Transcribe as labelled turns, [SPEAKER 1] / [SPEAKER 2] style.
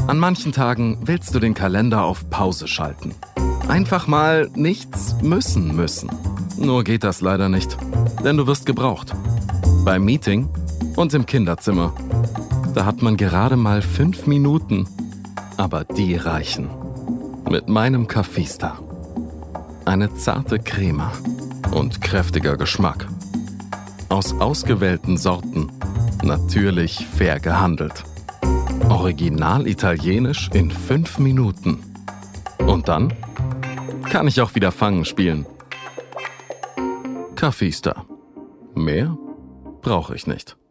[SPEAKER 1] An manchen Tagen willst du den Kalender auf Pause schalten. Einfach mal nichts müssen. Nur geht das leider nicht, denn du wirst gebraucht. Beim Meeting und im Kinderzimmer. Da hat man gerade mal 5 Minuten, aber die reichen. Mit meinem Cafista. Eine zarte Crema und kräftiger Geschmack. Aus ausgewählten Sorten, natürlich fair gehandelt. Original italienisch in 5 Minuten. Und dann kann ich auch wieder Fangen spielen. Cafista. Mehr brauche ich nicht.